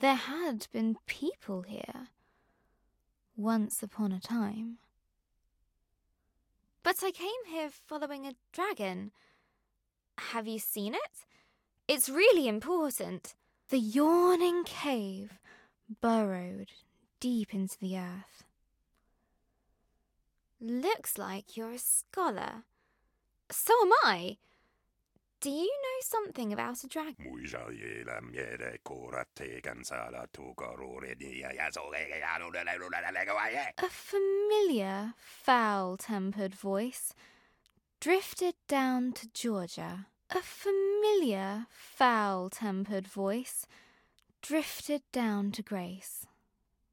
There had been people here, once upon a time. But I came here following a dragon. Have you seen it? It's really important. The yawning cave burrowed deep into the earth. Looks like you're a scholar. So am I. Do you know something about a dragon? A familiar, foul-tempered voice drifted down to Georgia. A familiar, foul-tempered voice drifted down to Grace.